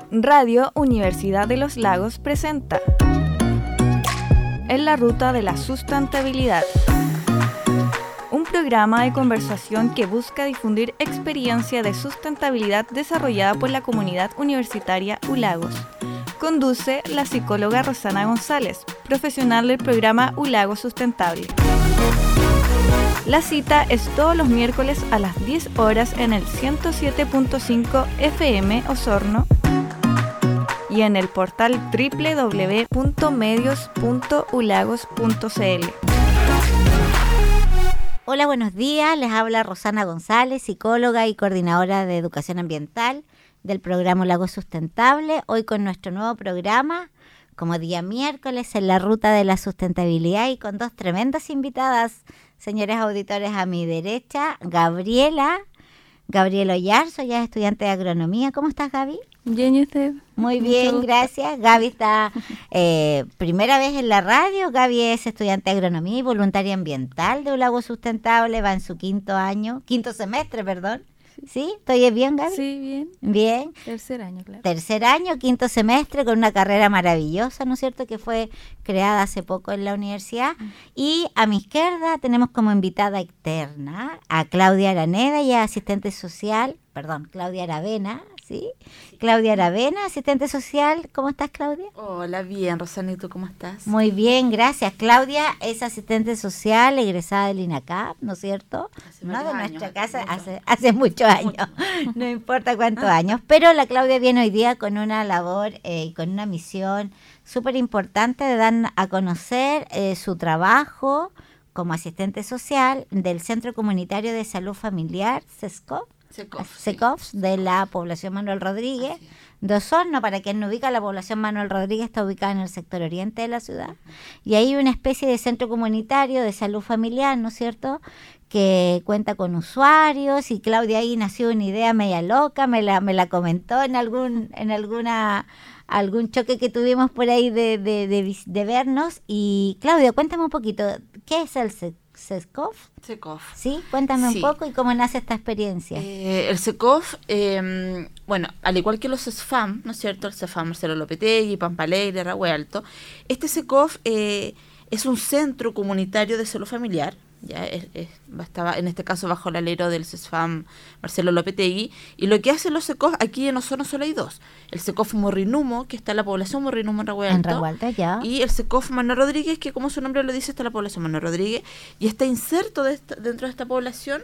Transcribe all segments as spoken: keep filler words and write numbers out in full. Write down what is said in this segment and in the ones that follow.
Radio Universidad de los Lagos presenta En la Ruta de la Sustentabilidad, un programa de conversación que busca difundir experiencia de sustentabilidad desarrollada por la comunidad universitaria U Lagos. Conduce la psicóloga Rosana González, profesional del programa U Lagos Sustentable. La cita es todos los miércoles a las diez horas en el ciento siete punto cinco F M Osorno y en el portal doble u doble u doble u punto medios punto ulagos punto c l. Hola, buenos días. Les habla Rosana González, psicóloga y coordinadora de educación ambiental del programa Lagos Sustentable. Hoy con nuestro nuevo programa, como día miércoles, en la ruta de la sustentabilidad y con dos tremendas invitadas, señores auditores, a mi derecha, Gabriela, Gabriela Oyarzo, ya es estudiante de agronomía. ¿Cómo estás, Gaby? Bien, ¿y usted? Muy bien, gracias. Gaby está eh, primera vez en la radio. Gaby es estudiante de agronomía y voluntaria ambiental de U Lagos Sustentable, va en su quinto año, quinto semestre, perdón. ¿Sí? ¿Estoy bien, Gaby? Sí, bien. Bien. Tercer año, claro. Tercer año, quinto semestre, con una carrera maravillosa, ¿no es cierto?, que fue creada hace poco en la universidad. Mm. Y a mi izquierda tenemos como invitada externa a Claudia Araneda, ella es asistente social, perdón, Claudia Aravena, ¿sí? sí. Claudia Aravena, asistente social. ¿Cómo estás, Claudia? Hola, bien, Rosana, ¿y tú cómo estás? Muy bien, gracias. Claudia es asistente social, egresada del INACAP, ¿no es cierto? Hace no de años, nuestra casa, mucho. hace, hace muchos años, mucho. No importa cuántos años. Pero la Claudia viene hoy día con una labor eh, y con una misión súper importante de dar a conocer eh, su trabajo como asistente social del Centro Comunitario de Salud Familiar, CESCOF. Secof, Secof, sí. de la población Manuel Rodríguez de Osorno. Para quien no ubica, la población Manuel Rodríguez está ubicada en el sector oriente de la ciudad, y hay una especie de centro comunitario de salud familiar, ¿no es cierto?, que cuenta con usuarios, y Claudia ahí nació una idea media loca, me la, me la comentó en algún, en alguna algún choque que tuvimos por ahí de, de, de, de vernos. Y Claudia, cuéntame un poquito, ¿qué es el CESCOF? Secof. Sí, cuéntame sí. un poco y cómo nace esta experiencia. Eh, el Secof, eh, bueno, al igual que los CESFAM, ¿no es cierto? El CESFAM Marcelo Lopetegui, Pampa Alegre, Rahue Alto. Este Secof eh, es un centro comunitario de salud familiar. Ya es, es, estaba en este caso bajo el alero del CESFAM Marcelo Lopetegui, y lo que hacen los SECOF aquí en Osorno solo hay dos: el SECOF Morrinumo, que está en la población Morrinumo en Rahue Alto, en Rahue Alto, ya. y el SECOF Manuel Rodríguez, que como su nombre lo dice está en la población Manuel Rodríguez y está inserto de esta, dentro de esta población,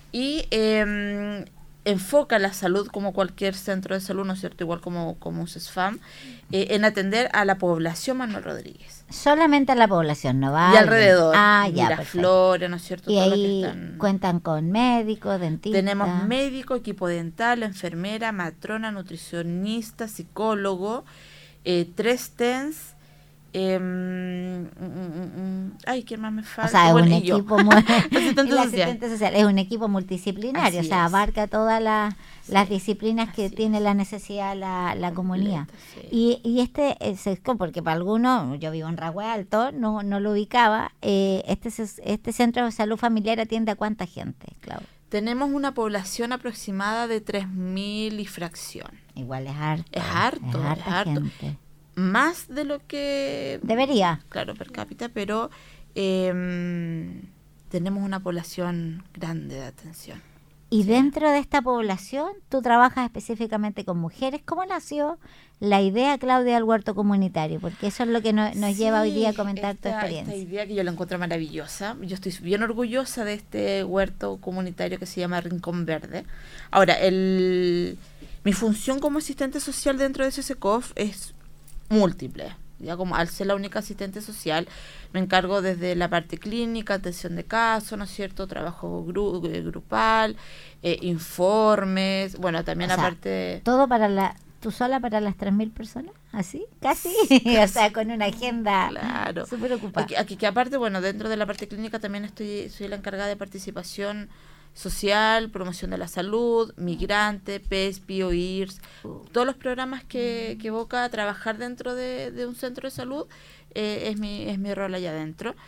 y eh, enfoca la salud como cualquier centro de salud, ¿no es cierto?, igual como, como un CESFAM, eh, en atender a la población Manuel Rodríguez. Solamente a la población, ¿no va? Y alrededor, ah, ya, Miraflores, ¿no es cierto? Y Todo ahí lo que están... cuentan con médicos, dentistas. Tenemos médico, equipo dental, enfermera, matrona, nutricionista, psicólogo, eh, tres T E N S, eh, mm, mm, mm, ay, ¿qué más me falta? O sea, es bueno, un y yo. equipo muy, asistente el social. asistente social es un equipo multidisciplinario, Así o sea, es. abarca todas las, Sí, las disciplinas que así tiene es. la necesidad la, la comunidad. Sí. Y, y este es porque para algunos, yo vivo en Rahue Alto, no, no lo ubicaba, eh, este, este centro de salud familiar atiende a cuánta gente, Claudia. Tenemos una población aproximada de tres mil y fracción. Igual es harto. Es harto, es, es harto. Gente. Más de lo que... Debería. Claro, per cápita, pero eh, tenemos una población grande de atención. Y sí. Dentro de esta población, tú trabajas específicamente con mujeres. ¿Cómo nació la idea, Claudia, del huerto comunitario? Porque eso es lo que no, nos sí, lleva hoy día a comentar esta, tu experiencia. Esta idea que yo la encuentro maravillosa. Yo estoy bien orgullosa de este huerto comunitario que se llama Rincón Verde. Ahora, el, mi función como asistente social dentro de ese SECOF es múltiple. Ya como al ser la única asistente social, me encargo desde la parte clínica, atención de casos, ¿no es cierto?, trabajo gru- grupal, eh, informes, bueno, también O sea, aparte... todo para la... ¿Tú sola para las tres mil personas? ¿Así? ¿Casi? O sea, con una agenda claro. súper ocupada. Aquí, aquí que aparte, bueno, dentro de la parte clínica también estoy soy la encargada de participación social, promoción de la salud, migrante, P E S, P I O, I R S, todos los programas que, que evoca trabajar dentro de, de un centro de salud, eh, es mi es mi rol allá adentro.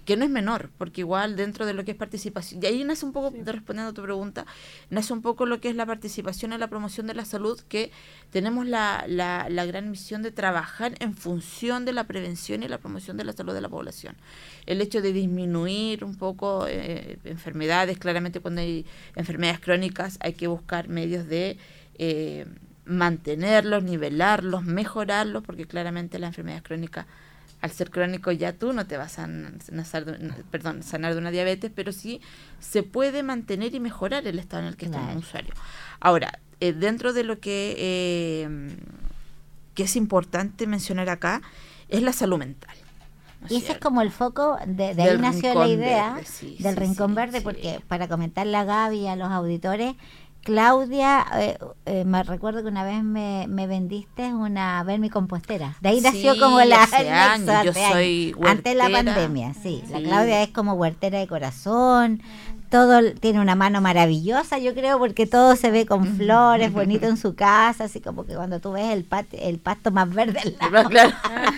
que no es menor, porque igual dentro de lo que es participación, y ahí nace un poco, sí. respondiendo a tu pregunta, nace un poco lo que es la participación en la promoción de la salud, que tenemos la, la, la gran misión de trabajar en función de la prevención y la promoción de la salud de la población. El hecho de disminuir un poco eh, enfermedades, claramente cuando hay enfermedades crónicas hay que buscar medios de eh, mantenerlos, nivelarlos, mejorarlos, porque claramente las enfermedades crónicas, al ser crónico ya tú no te vas a sanar de, perdón, sanar de una diabetes, pero sí se puede mantener y mejorar el estado en el que está un usuario. Ahora, eh, dentro de lo que, eh, que es importante mencionar acá, es la salud mental. ¿No? Y ese es como el foco, de, de ahí nació la idea verde, sí, del sí, Rincón sí, Verde, sí. porque para comentarle a Gaby y a los auditores, Claudia, eh, eh, me recuerdo que una vez me, me vendiste una vermicompostera. De ahí nació sí, como la... hace años, yo soy huertera. Antes de la pandemia, sí. sí. La Claudia es como huertera de corazón. Todo tiene una mano maravillosa, yo creo, porque todo se ve con flores, bonito en su casa, así como que cuando tú ves el pat- el pasto más verde al lado. Claro.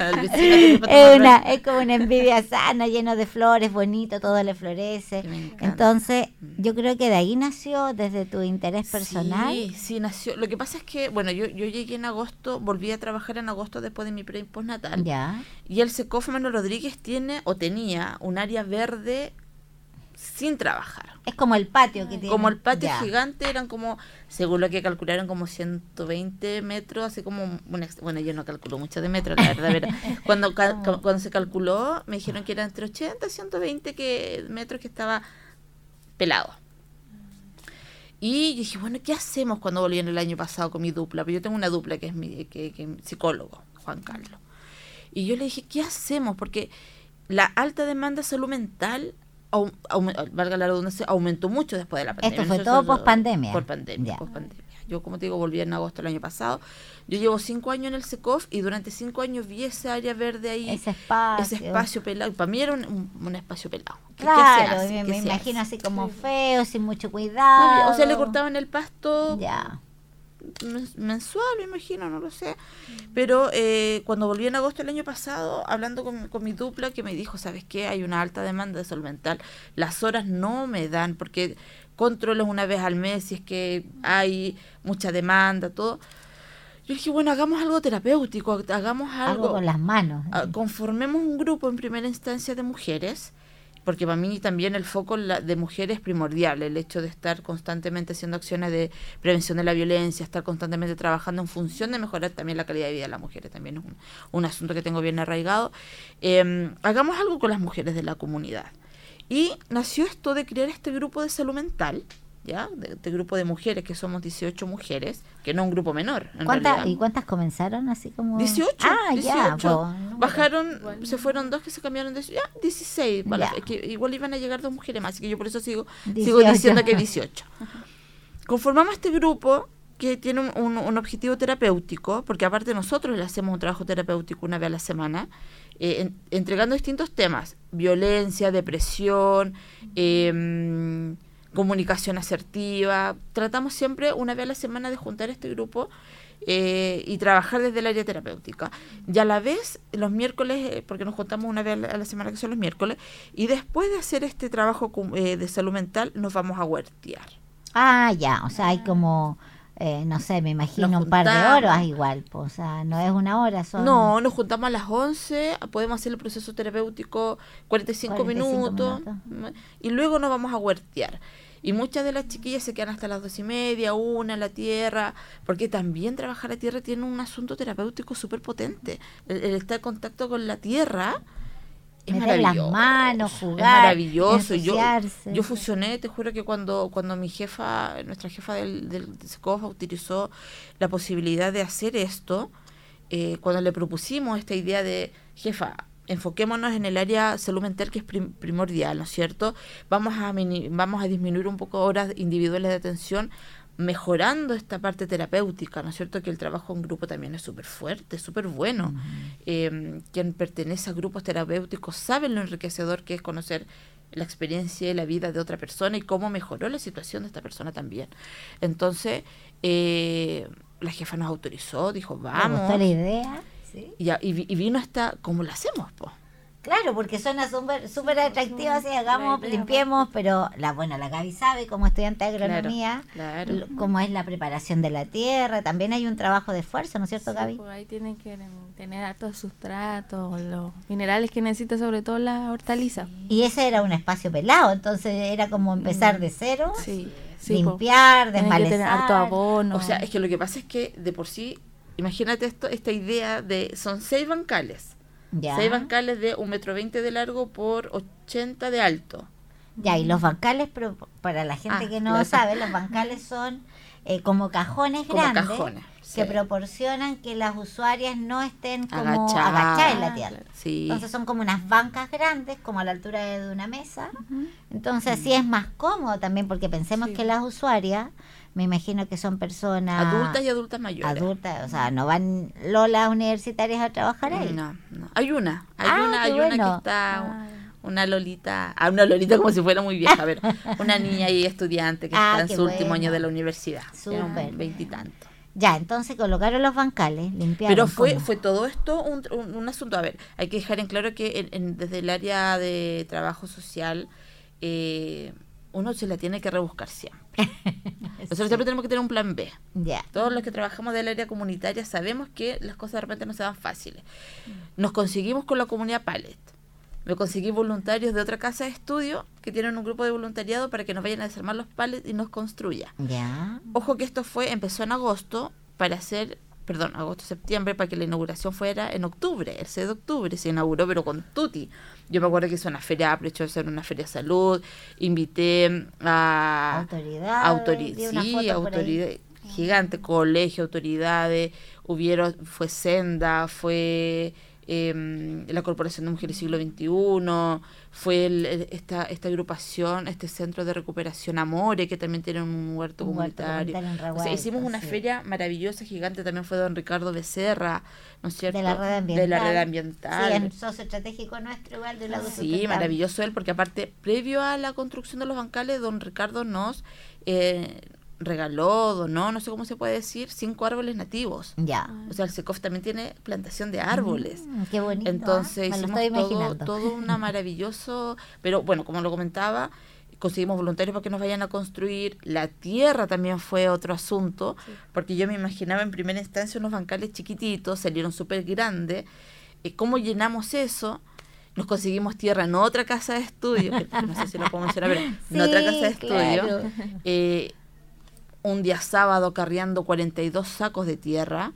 es, una, es como una envidia sana, lleno de flores, bonito, todo le florece. Entonces, yo creo que de ahí nació, desde tu interés personal. Sí, sí, nació. Lo que pasa es que, bueno, yo, yo llegué en agosto, volví a trabajar en agosto después de mi pre y postnatal. Ya. Y el SECOF Manuel Rodríguez tiene, o tenía, un área verde sin trabajar. Es como el patio que tiene. Como el patio ya. gigante, eran como, según lo que calcularon, como ciento veinte metros, así como, una, bueno, yo no calculo mucho de metros, la verdad, pero cuando, cal, cuando se calculó, me dijeron que eran entre ochenta y ciento veinte que, metros que estaba pelado. Y yo dije, bueno, ¿qué hacemos cuando volví en el año pasado con mi dupla? Porque yo tengo una dupla que es mi que, que, psicólogo, Juan Carlos. Y yo le dije, ¿qué hacemos? Porque la alta demanda de salud mental, Aum, aum, valga la redundancia, aumentó mucho después de la pandemia. Esto fue todo post pandemia. Por pandemia, post pandemia. Yo, como te digo, volví en agosto del año pasado. Yo llevo cinco años en el SECOF y durante cinco años vi esa área verde ahí. Ese espacio. Ese espacio pelado. Para mí era un, un, un espacio pelado. ¿Qué, claro, ¿qué me, me imagino hace? Así como sí. feo, sin mucho cuidado. No, o sea, le cortaban el pasto. Ya. mensual, me imagino, no lo sé. Pero eh, cuando volví en agosto del año pasado, hablando con, con mi dupla, que me dijo, ¿sabes qué? Hay una alta demanda de salud mental. Las horas no me dan, porque controles una vez al mes si es que hay mucha demanda, todo. Yo dije, bueno, hagamos algo terapéutico, hagamos algo. Algo con las manos. Conformemos un grupo en primera instancia de mujeres, porque para mí también el foco de mujeres es primordial, el hecho de estar constantemente haciendo acciones de prevención de la violencia, estar constantemente trabajando en función de mejorar también la calidad de vida de las mujeres, también es un, un asunto que tengo bien arraigado. Eh, hagamos algo con las mujeres de la comunidad. Y nació esto de crear este grupo de salud mental, ¿ya? De, de grupo de mujeres, que somos dieciocho mujeres, que no es un grupo menor. En ¿Cuántas, ¿Y cuántas comenzaron así como? dieciocho. Ah, dieciocho. Ya. Bueno, bajaron, igual. Se fueron dos que se cambiaron de ya, dieciséis. Vale, es que igual iban a llegar dos mujeres más, así que yo por eso sigo, sigo diciendo que dieciocho. Conformamos este grupo que tiene un, un, un objetivo terapéutico, porque aparte nosotros le hacemos un trabajo terapéutico una vez a la semana, eh, en, entregando distintos temas: violencia, depresión, eh, comunicación asertiva. Tratamos siempre una vez a la semana de juntar este grupo eh, y trabajar desde el área terapéutica. Y a la vez, los miércoles, eh, porque nos juntamos una vez a la semana, que son los miércoles, y después de hacer este trabajo eh, de salud mental, nos vamos a huertear. Ah, ya, o sea, hay como... Eh, no sé, me imagino un par de horas igual, o sea, no es una hora. Son... No, nos juntamos a las once, podemos hacer el proceso terapéutico cuarenta y cinco, cuarenta y cinco minutos, minutos, y luego nos vamos a huertear. Y muchas de las chiquillas se quedan hasta las dos y media, una en la tierra, porque también trabajar la tierra tiene un asunto terapéutico súper potente. El, el estar en contacto con la tierra es meter maravilloso, las manos, jugar, es maravilloso. Yo, ensuciarse. yo fusioné, te juro que cuando cuando mi jefa, nuestra jefa del, del SECOF utilizó la posibilidad de hacer esto, eh, cuando le propusimos esta idea de, jefa, enfoquémonos en el área salud mental, que es prim- primordial, ¿no es cierto? Vamos a mini- vamos a disminuir un poco horas individuales de atención, mejorando esta parte terapéutica, ¿no es cierto? Que el trabajo en grupo también es súper fuerte, súper bueno. Uh-huh. Eh, quien pertenece a grupos terapéuticos sabe lo enriquecedor que es conocer la experiencia y la vida de otra persona y cómo mejoró la situación de esta persona también. Entonces, eh, la jefa nos autorizó, dijo, vamos. ¿Me gustó la idea? ¿Sí? Y, y, y vino hasta, ¿cómo lo hacemos, po? Claro, porque suena súper súper atractivo, así hagamos, limpiemos, pero la bueno, la Gaby sabe como estudiante de agronomía, claro, claro. cómo es la preparación de la tierra, también hay un trabajo de esfuerzo, ¿no es cierto, Sí, Gaby? pues ahí tienen que tener hartos sustratos, los minerales que necesita sobre todo la hortaliza. Y ese era un espacio pelado, entonces era como empezar de cero, Sí, sí, limpiar, pues, tienen que tener harto desmalezar. abono. O sea, es que lo que pasa es que de por sí, imagínate esto, esta idea de, son seis bancales. Ya. Seis bancales de un metro veinte de largo por ochenta de alto. Ya, y los bancales, pero para la gente Ah, que no claro. sabe, los bancales son eh, como cajones Como grandes cajones, que sí. proporcionan que las usuarias no estén como Agachadas. agachadas en la tierra. Sí. Entonces son como unas bancas grandes, como a la altura de, de una mesa. Entonces así es más cómodo también, porque pensemos Sí. que las usuarias, me imagino que son personas Adultas y adultas mayores. adultas, o sea, no van lolas universitarias a trabajar ahí. No, no. Hay una, hay Ah, una, qué hay una bueno. que está, Ah, una Lolita, ah, una Lolita como si fuera muy vieja, a ver, una niña y estudiante que Ah, está en qué su último bueno. año de la universidad. Súper. Veintitantos. Ya, entonces colocaron los bancales, limpiaron. Pero fue ¿cómo? fue todo esto un, un, un asunto. A ver, hay que dejar en claro que en- en- desde el área de trabajo social eh, uno se la tiene que rebuscar siempre. Nosotros siempre tenemos que tener un plan B. Ya. Todos los que trabajamos del área comunitaria sabemos que las cosas de repente no se dan fáciles. Nos conseguimos con la comunidad Pallet. Me conseguí voluntarios de otra casa de estudio que tienen un grupo de voluntariado para que nos vayan a desarmar los pallets y nos construya. Ya. Ojo que esto fue, empezó en agosto para hacer, perdón, agosto-septiembre, para que la inauguración fuera en octubre, el seis de octubre, se inauguró pero con tutti. Yo me acuerdo que hice una feria, aprovechó de hacer una feria de salud, invité a Autoridades, autori- vi una sí, foto por ahí. autoridades, gigante, colegio, autoridades, hubieron, fue Senda, fue eh, la Corporación de Mujeres Siglo veintiuno, fue el- el- esta esta agrupación, este centro de recuperación Amore, que también tiene un huerto Un huerto comunitario. comunitario en O sea, Revuelta, hicimos una sí. feria maravillosa, gigante, también fue don Ricardo Becerra, ¿no es cierto? De la red ambiental. De la red ambiental. Sí, es socio estratégico nuestro igual de la Sí, maravilloso él, porque aparte, previo a la construcción de los bancales, don Ricardo nos eh, regaló, donó, no sé cómo se puede decir, cinco árboles nativos. Ya. O sea, el SECOF también tiene plantación de árboles. Mm, qué bonito. Entonces ¿eh? Me lo hicimos estoy todo, imaginando. todo una maravilloso, pero bueno, como lo comentaba, conseguimos voluntarios para que nos vayan a construir. La tierra también fue otro asunto, Sí. porque yo me imaginaba en primera instancia unos bancales chiquititos, salieron súper grandes. Eh, ¿Cómo llenamos eso? Nos conseguimos tierra en otra casa de estudio, que no sé si lo puedo mencionar, pero en otra Sí, casa de estudio. claro. Eh, un día sábado carriando cuarenta y dos sacos de tierra.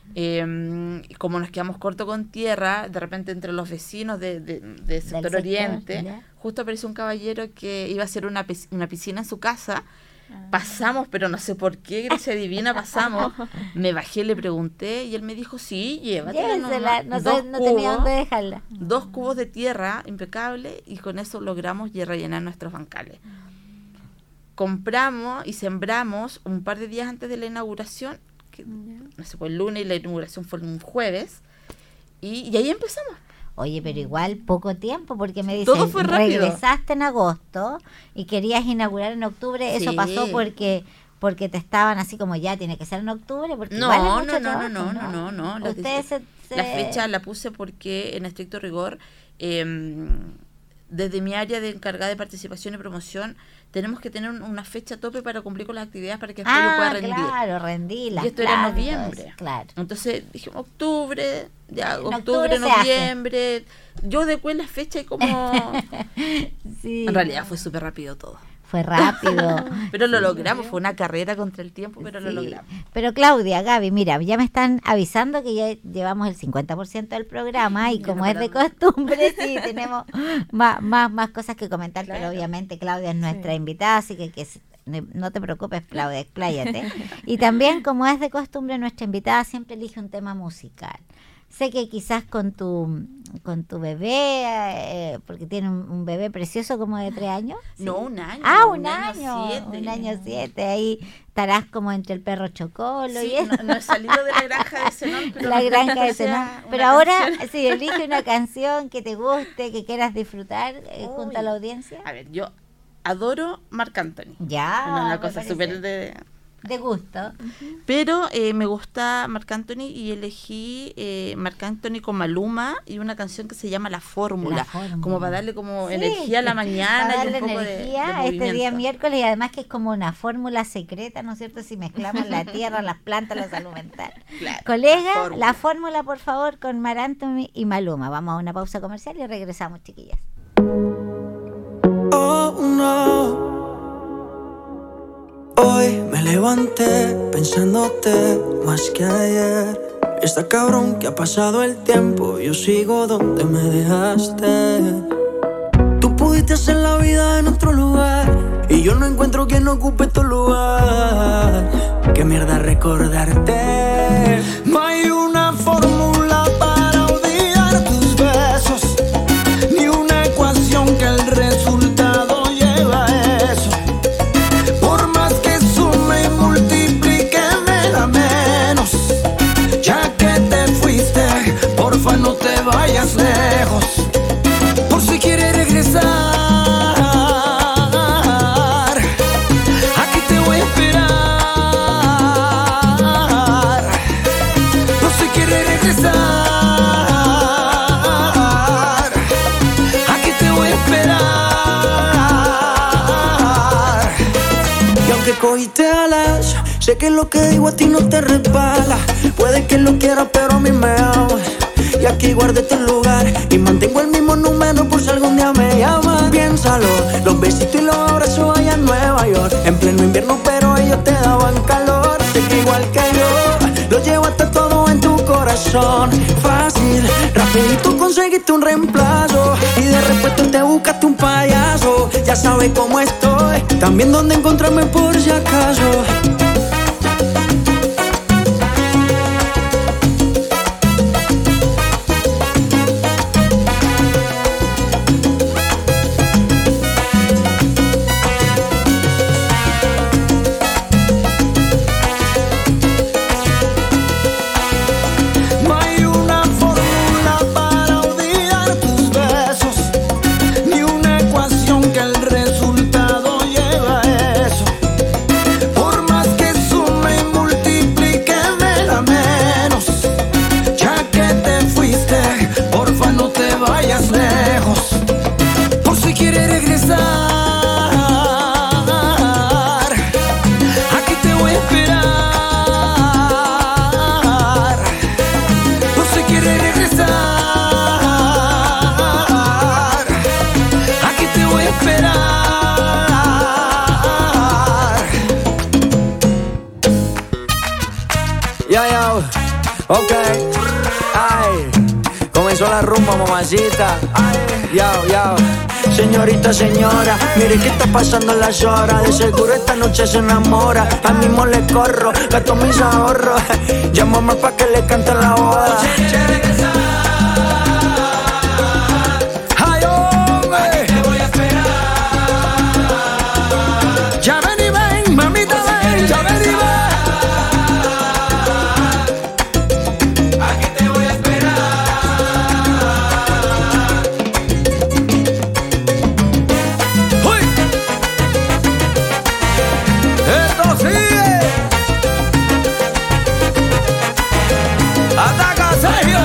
Eh, y como nos quedamos cortos con tierra, de repente entre los vecinos de, de, de sector sector, oriente, ya. justo apareció un caballero que iba a hacer una, pis- una piscina en su casa. Ah. Pasamos, pero no sé por qué, gracia divina, pasamos. Me bajé, le pregunté y él me dijo, sí, llévatela Llévensela, nomás". no, Dos sé- no tenía cubos, dónde dejarla. dos cubos de tierra, impecable, y con eso logramos ya rellenar nuestros bancales. Compramos y sembramos un par de días antes de la inauguración, que no sé, fue el lunes y la inauguración fue un jueves, y, y ahí empezamos. Oye, pero igual poco tiempo, porque me dices, Todo fue rápido. regresaste en agosto y querías inaugurar en octubre. Eso Sí. pasó porque porque te estaban así como ya tiene que ser en octubre, porque No, igual es no, mucho no, no, trabajo, no, no, no, no, lo que Ustedes se, se- La fecha la puse porque, en estricto rigor, eh, desde mi área de encargada de participación y promoción, tenemos que tener un- una fecha tope para cumplir con las actividades para que después yo pueda Ah, rendir. claro, rendí las Y esto era en clases y todo noviembre. eso, claro. Entonces dijimos octubre, ya, En octubre, octubre se hace. noviembre. Yo adecué la fecha y como... Sí. En realidad fue súper rápido todo. Fue rápido. Pero lo logramos, fue una carrera contra el tiempo, pero lo Sí. logramos. Pero Claudia, Gaby, mira, ya me están avisando que ya llevamos el cincuenta por ciento del programa y Ya como no es de paramos. costumbre, sí, tenemos más, más, más cosas que comentar, pero Claro. obviamente Claudia es nuestra Sí. invitada, así que, que se- ne- no te preocupes, Claudia, expláyate. Y también, como es de costumbre, nuestra invitada siempre elige un tema musical. Sé que quizás con tu con tu bebé, eh, porque tiene un, un bebé precioso como de tres años. No, un año. Ah, un, año, siete. un año siete. Ahí estarás como entre el perro chocolo Sí, y eso. no, no he salido de la granja de Zenón, pero La me encanta granja de que sea Zenón. una Pero ahora, canción. sí, elige una canción que te guste, que quieras disfrutar eh, junto a la Uy. audiencia. A ver, yo adoro Marc Anthony. Ya. una, una me cosa parece. súper de, De gusto. Pero eh, me gusta Marc Anthony y elegí eh, Marc Anthony con Maluma y una canción que se llama La Fórmula, La Fórmula. como para darle como Sí, energía a la mañana para y darle un poco de, energía de a este día movimiento. miércoles, y además que es como una fórmula secreta, ¿no es cierto? Si mezclamos la tierra, las plantas, la salud mental. Claro, Colega, la fórmula. la fórmula, por favor, con Marc Anthony y Maluma. Vamos a una pausa comercial y regresamos, chiquillas. Oh no, hoy me levanté pensándote más que ayer. Está cabrón que ha pasado el tiempo, yo sigo donde me dejaste. Tú pudiste hacer la vida en otro lugar y yo no encuentro quien ocupe tu lugar. Qué mierda recordarte. No hay una fórmula para odiar tus besos, ni una ecuación que el resultado lleva a eso. Por más que sume y multiplique me da menos. Ya que te fuiste, porfa no te vayas lejos. Por si quieres regresar, aquí te voy a esperar. Por si quieres regresar, aquí te voy a esperar. Y aunque cogiste alas, sé que lo que digo a ti no te resbala. Puede que lo quieras, pero a mí me ama. Y aquí guardé tu lugar y mantengo el mismo número por si algún día me llamas. Piénsalo, los besitos y los abrazos allá en Nueva York, en pleno invierno, pero ellos te daban calor. Sé que igual que yo, lo llevaste todo en tu corazón. Fácil, rapidito conseguiste un reemplazo y de repente te buscaste un payaso. Ya sabes cómo estoy, también dónde encontrarme por si acaso. No hay una fórmula para odiar tus besos, ni una ecuación que el resultado lleva a eso. Por más que sume y multiplique me da menos. Ya que te fuiste, porfa no te vayas lejos. Por si quieres regresar, aquí te voy a esperar. Por si quieres regresar, aquí te voy a esperar. Yo, yo, ok, ay, comenzó la rumba, mamacita. Yo, yo, señorita, señora, mire que está pasando las horas. De seguro esta noche se enamora. Al mismo le corro, gasto mis ahorros. Llamo más pa' que le cante la boda. Ay, hombre, te voy a esperar. Ya ven y ven, mamita, ven, ya ven y ven. Aquí te voy a esperar. ¡Uy! ¡Esto sigue! ¡Ataca, Sergio!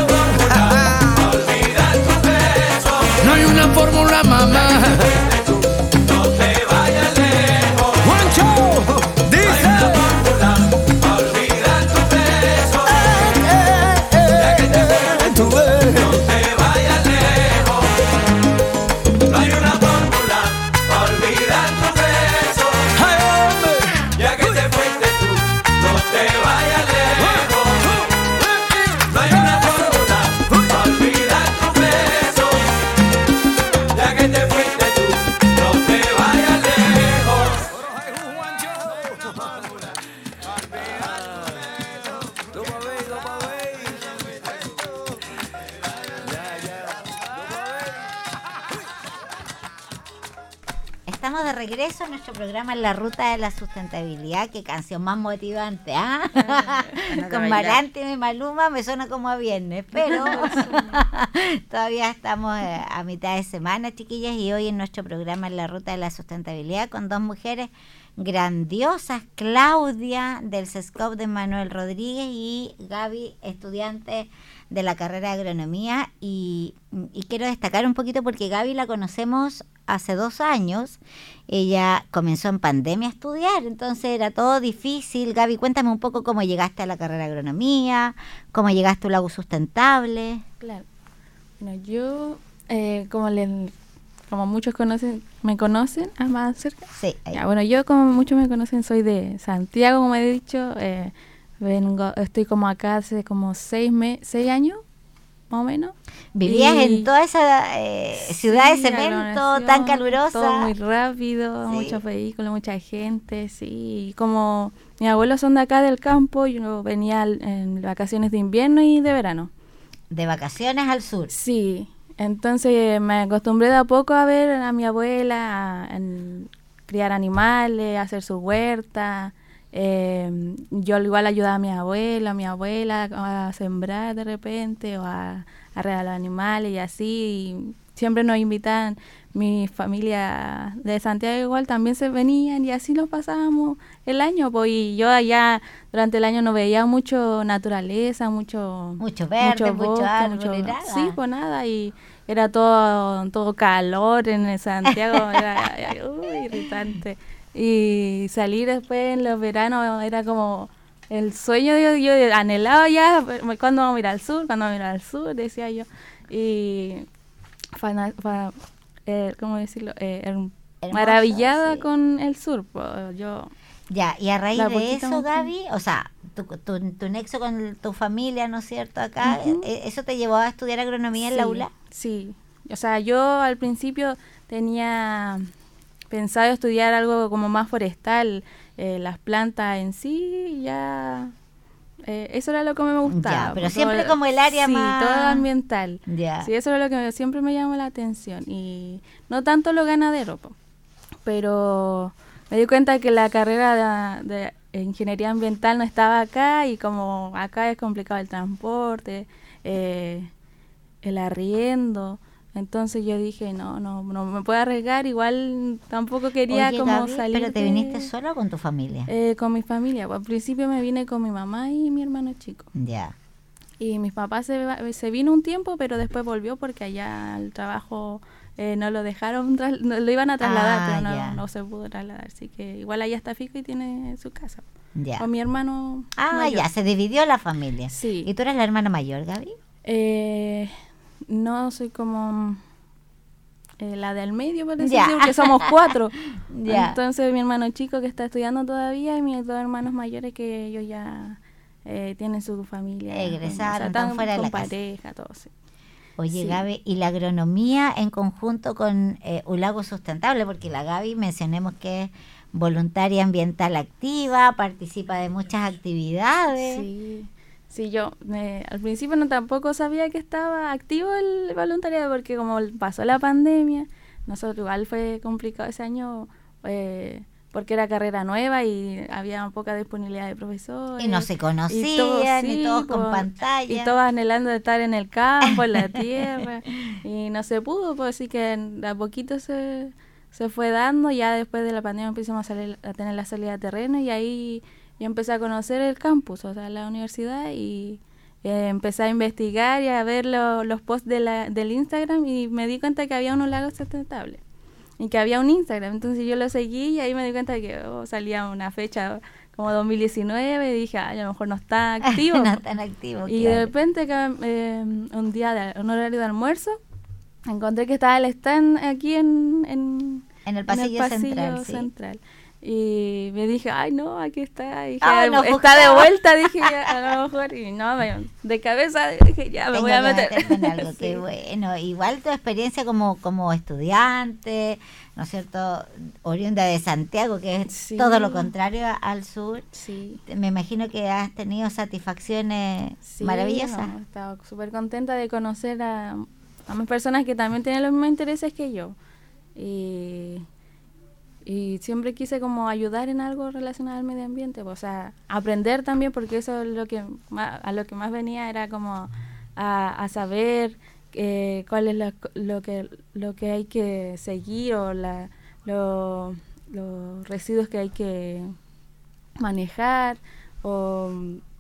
No hay una fórmula, mamá. No te vayas lejos. Juancho, dice. No hay una fórmula para olvidar tu beso. Eh, eh, eh, tu beso. No te vayas lejos. No hay una fórmula para olvidar tu beso. Ay, hombre. Ya que te fuiste tú, no te vayas lejos. No hay una fórmula para olvidar tu beso. Ya que te fuiste tú, no te vayas lejos. Estamos de regreso en nuestro programa En la Ruta de la Sustentabilidad. Qué canción más motivante, ¿ah? Con Marc Anthony y Maluma me suena como a viernes, pero todavía estamos eh, a mitad de semana, chiquillas, y hoy en nuestro programa En la Ruta de la Sustentabilidad con dos mujeres grandiosas, Claudia del CESCOP de Manuel Rodríguez y Gaby, estudiante de la carrera de agronomía. Y, y quiero destacar un poquito porque Gaby la conocemos hace dos años. Ella comenzó en pandemia a estudiar, entonces era todo difícil. Gaby, cuéntame un poco cómo llegaste a la carrera de agronomía, cómo llegaste a un lago sustentable. Claro. Bueno, yo, eh, como le, como muchos conocen, me conocen, ah, más cerca. Sí. Ahí. Ya, bueno, yo como muchos me conocen, soy de Santiago, como he dicho. Eh, vengo, estoy como acá hace como seis, me, seis años, más o menos. Vivías y, en toda esa eh, ciudad sí, de cemento tan calurosa. Todo muy rápido, sí. Muchos vehículos, mucha gente, sí. Como mis abuelos son de acá del campo, yo venía en vacaciones de invierno y de verano. De vacaciones al sur. Sí, entonces me acostumbré de a poco a ver a mi abuela, a, a criar animales, a hacer su huerta. Eh, yo igual ayudaba a mi abuela, a mi abuela a sembrar de repente o a, a regar los animales y así. Y siempre nos invitaban, mi familia de Santiago igual también se venían y así lo pasábamos el año. Pues, y yo allá durante el año no veía mucho naturaleza, mucho mucho verde, mucho, mucho árbol y nada. Sí, pues nada, y era todo todo calor en el Santiago, era, era uy, irritante. Y salir después en los veranos era como el sueño, yo, yo anhelaba ya, ¿cuándo vamos a ir al sur? ¿Cuándo vamos a ir al sur? Decía yo. Y, fana, fa, eh, ¿cómo decirlo? Eh, Hermoso, maravillada sí. Con el sur. Pues, yo ya, y a raíz de eso, Gaby, o sea, tu, tu, tu nexo con tu familia, ¿no es cierto? Acá, uh-huh. ¿Eso te llevó a estudiar agronomía sí, en la U L A? Sí, o sea, yo al principio tenía pensado estudiar algo como más forestal, eh, las plantas en sí, ya, eh, eso era lo que me gustaba. Ya, pero siempre todo, como el área sí, más... Sí, todo ambiental. Ya. Sí, eso era lo que me, siempre me llamó la atención, y no tanto lo ganadero, po, pero me di cuenta que la carrera de, de ingeniería ambiental no estaba acá, y como acá es complicado el transporte, eh, el arriendo. Entonces yo dije, no, no, no me puedo arriesgar, igual tampoco quería Oye, como Gaby, salir. ¿Pero te de, viniste sola o con tu familia? Eh, con mi familia, al principio me vine con mi mamá y mi hermano chico. Ya. Y mis papás se, se vino un tiempo, pero después volvió porque allá el trabajo eh, no lo dejaron, tras, no, lo iban a trasladar, ah, pero no, no se pudo trasladar, así que igual allá está fijo y tiene su casa. Ya. Con mi hermano Ah, mayor. Ya, se dividió la familia. Sí. ¿Y tú eres la hermana mayor, Gaby? Eh, no, soy como... Eh, la del medio, por decir así, porque somos cuatro. Ya. Entonces mi hermano chico que está estudiando todavía y mis dos hermanos mayores que ellos ya eh, tienen su familia. Egresaron, o sea, están fuera con de la pareja, casa. todo, sí. Oye, sí. Gaby, ¿y la agronomía en conjunto con eh, un lago sustentable? Porque la Gaby, mencionemos que es voluntaria ambiental activa, participa de muchas actividades. Sí. Sí, yo me, al principio no tampoco sabía que estaba activo el voluntariado porque como pasó la pandemia, nosotros igual fue complicado ese año eh, porque era carrera nueva y había poca disponibilidad de profesores. Y no se conocían, y todos, sí, y todos con por, pantalla. Y todos anhelando de estar en el campo, en la tierra, y no se pudo, pues así que de a poquito se, se fue dando, ya después de la pandemia empezamos a, salir, a tener la salida de terreno y ahí... Yo empecé a conocer el campus, o sea, la universidad, y eh, empecé a investigar y a ver lo, los posts de la, del Instagram y me di cuenta que había unos lagos sustentables y que había un Instagram. Entonces yo lo seguí y ahí me di cuenta que oh, salía una fecha como dos mil diecinueve y dije, ay, a lo mejor no está activo. No está activo, Y claro. de repente, eh, un día, de, un horario de almuerzo, encontré que estaba el stand aquí en, en, en el pasillo, en el pasillo central. central. Sí. Y me dije, ay no, aquí está, y dije, ah, no, está de vuelta, dije, ya, a lo mejor, y no, de cabeza dije, ya, me Tengo voy a meter. En algo, sí. Qué bueno, igual tu experiencia como, como estudiante, ¿no es cierto?, oriunda de Santiago, que es sí. todo lo contrario al sur, sí. me imagino que has tenido satisfacciones sí, maravillosas. No, he estado súper contenta de conocer a, a más personas que también tienen los mismos intereses que yo, y... Y siempre quise como ayudar en algo relacionado al medio ambiente, o sea, aprender también, porque eso es lo que más, a lo que más venía era como a, a saber eh, cuál es la, lo que lo que hay que seguir o la, lo, los residuos que hay que manejar, o,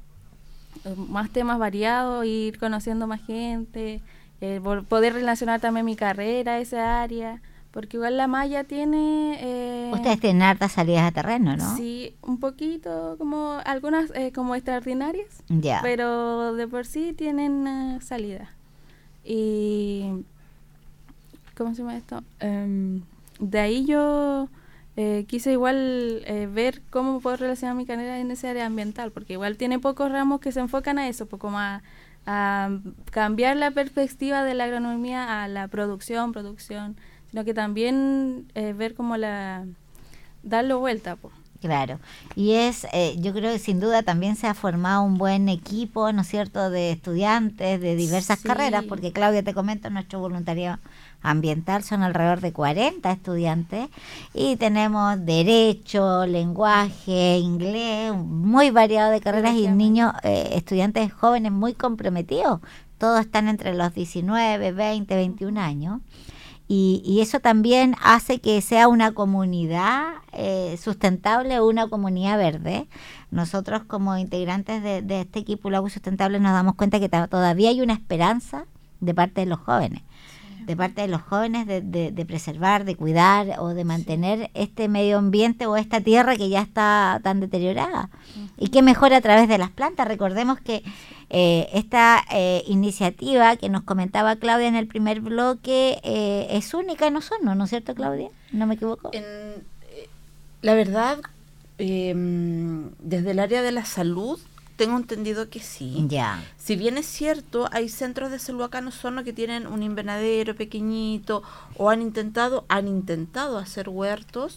o más temas variados, ir conociendo más gente, eh, poder relacionar también mi carrera a esa área, porque igual la malla tiene... Eh, Ustedes tienen hartas salidas a terreno, ¿no? Sí, un poquito, como algunas eh, como extraordinarias, Ya. pero de por sí tienen uh, salida. Y... ¿Cómo se llama esto? Um, de ahí yo eh, quise igual eh, ver cómo puedo relacionar mi carrera en esa área ambiental, porque igual tiene pocos ramos que se enfocan a eso, pues como a, a cambiar la perspectiva de la agronomía a la producción, producción, sino que también eh, ver cómo la... darlo vuelta, pues. Claro, y es, eh, yo creo que sin duda también se ha formado un buen equipo, ¿no es cierto?, de estudiantes de diversas Sí. carreras, porque Claudia, te comento, nuestro voluntariado ambiental son alrededor de cuarenta estudiantes y tenemos derecho, lenguaje, inglés, muy variado de carreras y niños, eh, estudiantes jóvenes muy comprometidos, todos están entre los diecinueve, veinte, veintiún años. Y, y eso también hace que sea una comunidad eh, sustentable o una comunidad verde. Nosotros como integrantes de, de este equipo Agua Sustentable nos damos cuenta que ta- todavía hay una esperanza de parte de los jóvenes, sí. de parte de los jóvenes de, de, de preservar, de cuidar o de mantener sí. este medio ambiente o esta tierra que ya está tan deteriorada. Uh-huh. Y qué mejor a través de las plantas. Recordemos que Eh, esta eh, iniciativa que nos comentaba Claudia en el primer bloque eh, es única en Osorno, ¿no es cierto, Claudia? ¿No me equivoco? En, eh, la verdad, eh, desde el área de la salud tengo entendido que sí. Ya. Si bien es cierto, hay centros de salud acá en Osorno que tienen un invernadero pequeñito o han intentado, han intentado hacer huertos.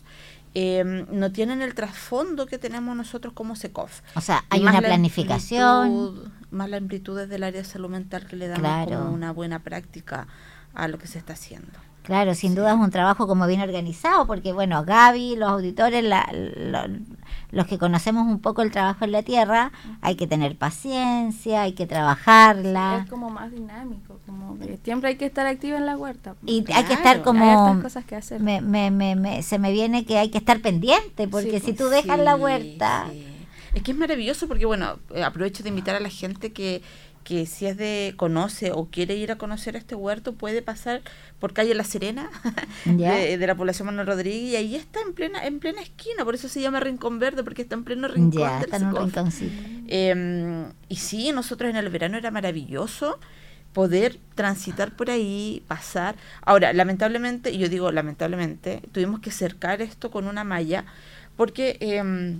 Eh, no tienen el trasfondo que tenemos nosotros como SECOF. O sea, hay una planificación. Amplitud, más la amplitud desde el área de salud mental que le damos claro. como una buena práctica a lo que se está haciendo. Claro, sin sí. duda es un trabajo como bien organizado, porque bueno, Gaby, los auditores, la, la, los que conocemos un poco el trabajo en la tierra, hay que tener paciencia, hay que trabajarla. Es como más dinámico, como que siempre hay que estar activa en la huerta. Y claro, hay que estar como... Hay hartas cosas que hacer. Me, me, me, me, se me viene que hay que estar pendiente, porque sí, si tú dejas sí, la huerta... Sí. Es que es maravilloso porque, bueno, aprovecho de invitar a la gente que... que si es de conoce o quiere ir a conocer este huerto, puede pasar por calle La Serena de, de la población Manuel Rodríguez, y ahí está en plena en plena esquina, por eso se llama Rincón Verde, porque está en pleno rincón ya, del está en un SECOF. rinconcito. Eh, y sí, nosotros en el verano era maravilloso poder transitar por ahí, pasar. Ahora, lamentablemente, y yo digo lamentablemente, tuvimos que cercar esto con una malla, porque... Eh,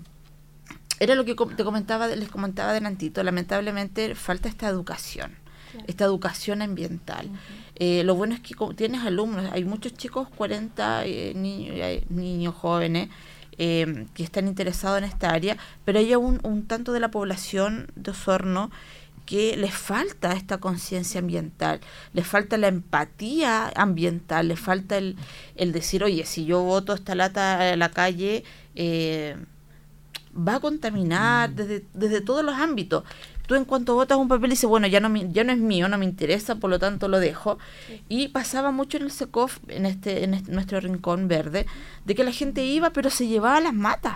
era lo que te comentaba, les comentaba adelantito, lamentablemente falta esta educación, claro. esta educación ambiental. Uh-huh. Eh, lo bueno es que tienes alumnos, hay muchos chicos, cuarenta eh, niños, eh, niños jóvenes, eh, que están interesados en esta área, pero hay un, un tanto de la población de Osorno que les falta esta conciencia ambiental, les falta la empatía ambiental, les falta el, el decir, oye, si yo boto esta lata a la calle... Eh, va a contaminar desde, desde todos los ámbitos. Tú en cuanto botas un papel dices, bueno, ya no me, ya no es mío, no me interesa, por lo tanto lo dejo. Sí. Y pasaba mucho en el SECOF, en este, en este, nuestro rincón verde, de que la gente iba, pero se llevaba las matas.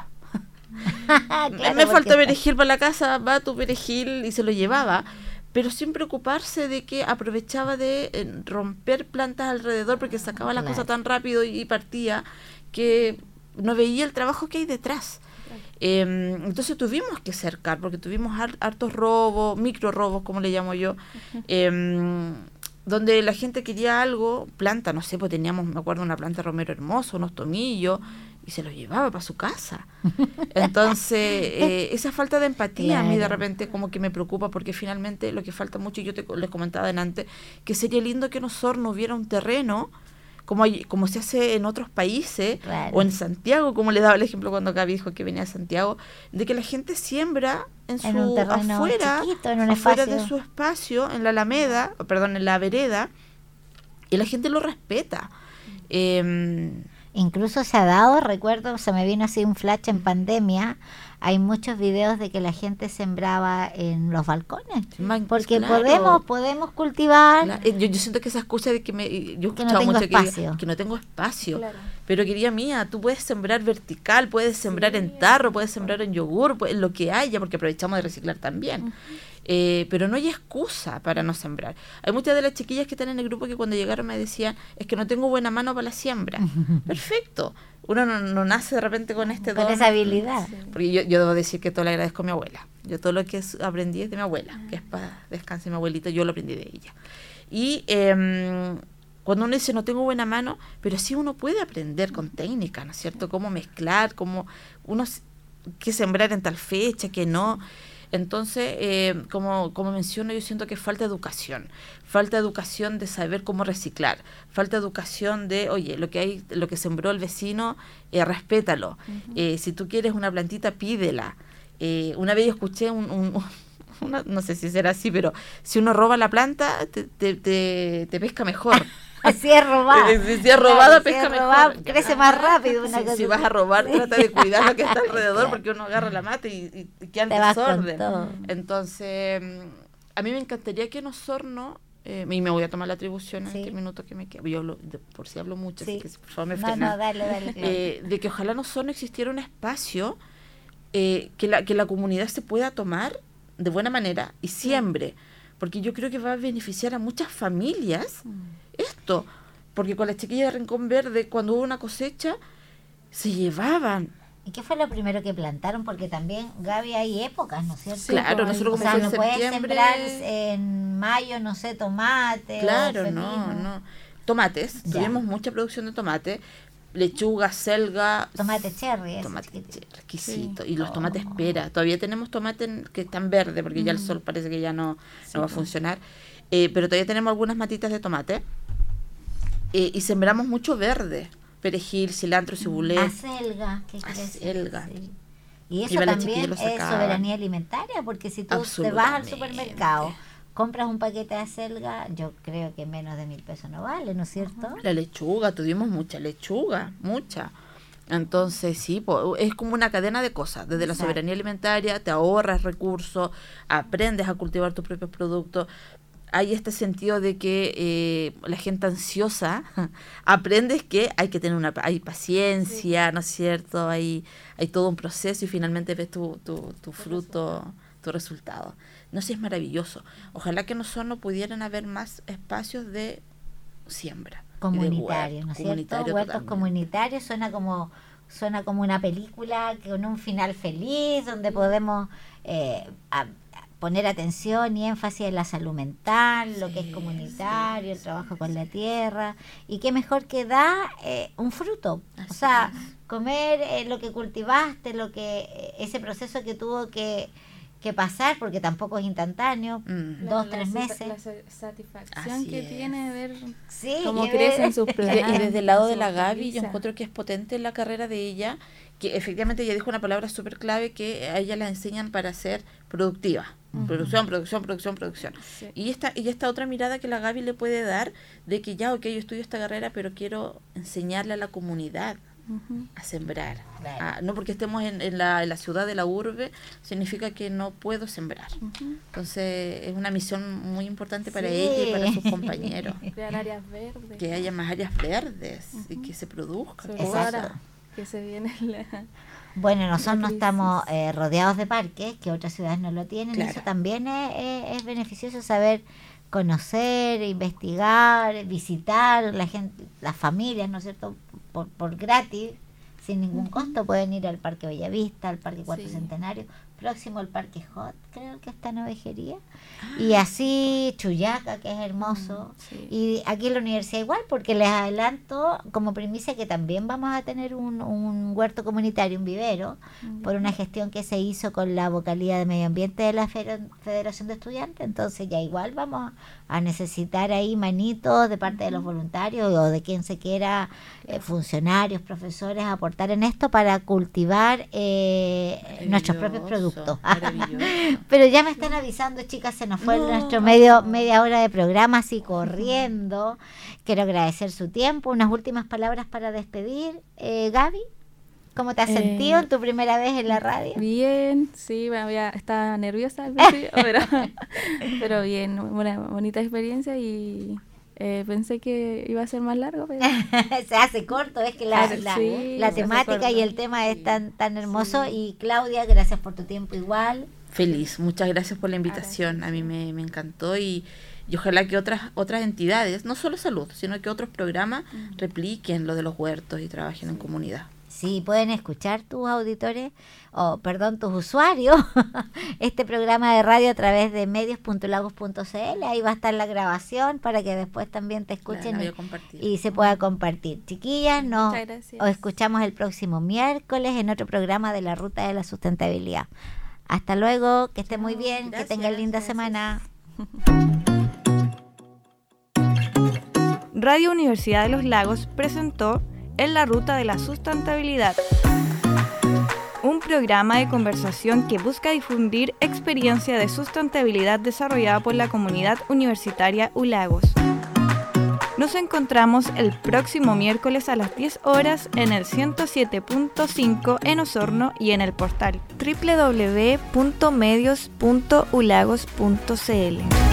claro, me falta perejil para la casa, va tu perejil, y se lo llevaba. Pero sin preocuparse de que aprovechaba de eh, romper plantas alrededor, porque sacaba las claro. cosas tan rápido y, y partía, que no veía el trabajo que hay detrás. Eh, entonces tuvimos que cercar, porque tuvimos hartos robos, micro robos, como le llamo yo, uh-huh. eh, donde la gente quería algo, planta, no sé, pues teníamos, me acuerdo, una planta de romero hermoso, unos tomillos, y se los llevaba para su casa. Entonces, eh, esa falta de empatía claro. a mí de repente como que me preocupa, porque finalmente lo que falta mucho, y yo te, les comentaba adelante, que sería lindo que en Osorno hubiera un terreno, como hay, como se hace en otros países, claro. o en Santiago, como le daba el ejemplo cuando Gaby dijo que venía a Santiago, de que la gente siembra en, en su afuera, chiquito, en un afuera espacio. de su espacio, en la alameda, o perdón, en la vereda, y la gente lo respeta. Eh, Incluso se ha dado, recuerdo, se me vino así un flash en pandemia, hay muchos videos de que la gente sembraba en los balcones, Man, porque claro. podemos podemos cultivar. Claro. Yo, yo siento que esa excusa de que me yo he Que no escuchado tengo mucho espacio. que, que no tengo espacio. Claro. Pero querida mía, tú puedes sembrar vertical, puedes sembrar Sí. en tarro, puedes sembrar en yogur, pues, lo que haya, porque aprovechamos de reciclar también. Uh-huh. Eh, pero no hay excusa para no sembrar. Hay muchas de las chiquillas que están en el grupo que cuando llegaron me decían, es que no tengo buena mano para la siembra. Perfecto. Uno no, no nace de repente con este con don. esa habilidad. Porque yo, yo debo decir que todo le agradezco a mi abuela. Yo todo lo que aprendí es de mi abuela, que es para descansar mi abuelita, yo lo aprendí de ella. Y eh, cuando uno dice no tengo buena mano, pero sí uno puede aprender con técnica, ¿no es cierto? Cómo mezclar, cómo uno qué sembrar en tal fecha, que no. Entonces, eh, como, como menciono, yo siento que falta educación, falta educación de saber cómo reciclar, falta educación de, oye, lo que hay, lo que sembró el vecino, eh, respétalo. Uh-huh. Eh, si tú quieres una plantita, pídela. Eh, una vez yo escuché un, un una, no sé si será así, pero si uno roba la planta, te, te, te, te pesca mejor. Si es robada. Si, si es robada, claro, pesca si es mejor. robada, crece más rápido. Una si, cosa si así. vas a robar, trata de cuidar lo que está alrededor, porque uno agarra la mata y, y, y queda en desorden. Entonces, a mí me encantaría que en Osorno, eh, y me voy a tomar la atribución en sí. este minuto que me queda, yo hablo, de, por si hablo mucho, sí. así que por favor me frenan. No, no, dale, dale. Claro. Eh, de que ojalá en Osorno existiera un espacio eh, que, la, que la comunidad se pueda tomar de buena manera y siembre, porque yo creo que va a beneficiar a muchas familias mm. esto. Porque con las chiquillas de Rincón Verde, cuando hubo una cosecha, se llevaban. ¿Y qué fue lo primero que plantaron? Porque también, Gaby, hay épocas, ¿no es cierto? Sí, claro, nosotros como o sea, fue no en puedes septiembre... sembrar en mayo, no sé, tomate. Claro, o no, no. Tomates, ya. Tuvimos mucha producción de tomate, lechuga, selga... Tomate cherry. Tomate cherry, exquisito. Sí. Y los tomates oh. pera. Todavía tenemos tomates que están verdes, porque mm. ya el sol parece que ya no, sí, no va a funcionar. Eh, pero todavía tenemos algunas matitas de tomate. Eh, y sembramos mucho verde, perejil, cilantro, cibulé. Acelga, ¿qué crees? Acelga. Sí. Y eso también es soberanía alimentaria, porque si tú te vas al supermercado, compras un paquete de acelga, yo creo que menos de mil pesos no vale, ¿no es cierto? La lechuga, tuvimos mucha lechuga, mucha. Entonces, sí, po, es como una cadena de cosas. Desde Exacto. la soberanía alimentaria, te ahorras recursos, aprendes a cultivar tus propios productos. Hay este sentido de que eh, la gente ansiosa aprendes que hay que tener una hay paciencia, sí. ¿no es cierto? Hay hay todo un proceso y finalmente ves tu, tu, tu fruto, tu resultado. No sé, es maravilloso. Ojalá que nosotros no pudieran haber más espacios de siembra. Comunitario, ¿no es cierto? Huertos totalmente. Comunitarios suena como suena como una película con un final feliz, donde podemos eh, a, poner atención y énfasis en la salud mental, sí, lo que es comunitario, sí, el trabajo sí, con sí. la tierra, y qué mejor que da eh, un fruto. Así o sea, es. comer eh, lo que cultivaste, lo que eh, ese proceso que tuvo que, que pasar, porque tampoco es instantáneo, mm. dos, la, tres la, meses. La satisfacción Así que es. tiene ver sí, cómo crecen sus plantas. Y desde el lado de la Gaby, yo encuentro que es potente la carrera de ella, que efectivamente ella dijo una palabra súper clave que a ella la enseñan para ser productiva. Uh-huh. Producción, producción, producción, producción. Sí. Y esta y esta otra mirada que la Gaby le puede dar de que ya, ok, yo estudio esta carrera, pero quiero enseñarle a la comunidad uh-huh. a sembrar. Claro. A, no porque estemos en, en, la, en la ciudad de la urbe, significa que no puedo sembrar. Uh-huh. Entonces, es una misión muy importante para sí. ella y para sus compañeros. Crear áreas verdes. Que haya más áreas verdes uh-huh. y que se produzca. Ahora que se viene la... Bueno, nosotros no estamos eh, rodeados de parques, que otras ciudades no lo tienen. Claro. Eso también es, es, es beneficioso, saber conocer, investigar, visitar la gente, las familias, ¿no es cierto? Por, por gratis, sin ningún uh-huh. costo, pueden ir al Parque Bellavista, al Parque Cuarto sí. Centenario, próximo al Parque Hot, creo que está en Ovejería, ah. y así Chuyaca, que es hermoso, sí. y aquí en la universidad igual, porque les adelanto como primicia que también vamos a tener un, un huerto comunitario, un vivero, uh-huh. por una gestión que se hizo con la vocalía de Medio Ambiente de la Federación de Estudiantes, entonces ya igual vamos a necesitar ahí manitos de parte uh-huh. de los voluntarios o de quien se quiera, eh, funcionarios, profesores, aportar en esto para cultivar eh, nuestros propios productos. Pero ya me están avisando, chicas, se nos fue no. nuestro medio media hora de programa así corriendo. Quiero agradecer su tiempo. Unas últimas palabras para despedir, eh, Gaby. ¿Cómo te has Eh, sentido en tu primera vez en la radio? Bien, sí, me había, estaba nerviosa al principio, pero, pero bien, una bonita experiencia y eh, pensé que iba a ser más largo, pero Se hace corto, es que la, Ah, la, sí, la se hace temática y corto. el tema es Sí. tan, tan hermoso. Sí. Y Claudia, gracias por tu tiempo igual. Feliz, muchas gracias por la invitación. A mí me, me encantó y, y ojalá que otras otras entidades, no solo salud, sino que otros programas repliquen lo de los huertos y trabajen en comunidad. Sí, pueden escuchar tus auditores, o perdón, tus usuarios, este programa de radio a través de medios punto lagos punto c l. Ahí va a estar la grabación para que después también te La- escuchen la voy y, a compartir. y se pueda compartir. Chiquillas, nos Muchas gracias. os escuchamos el próximo miércoles en otro programa de la Ruta de la Sustentabilidad. Hasta luego, que estén muy bien, que gracias, tengan linda gracias. semana. Radio Universidad de los Lagos presentó En la Ruta de la Sustentabilidad, un programa de conversación que busca difundir experiencia de sustentabilidad desarrollada por la comunidad universitaria U Lagos. Nos encontramos el próximo miércoles a las diez horas en el ciento siete punto cinco en Osorno y en el portal doble u doble u doble u punto medios punto ulagos punto c l.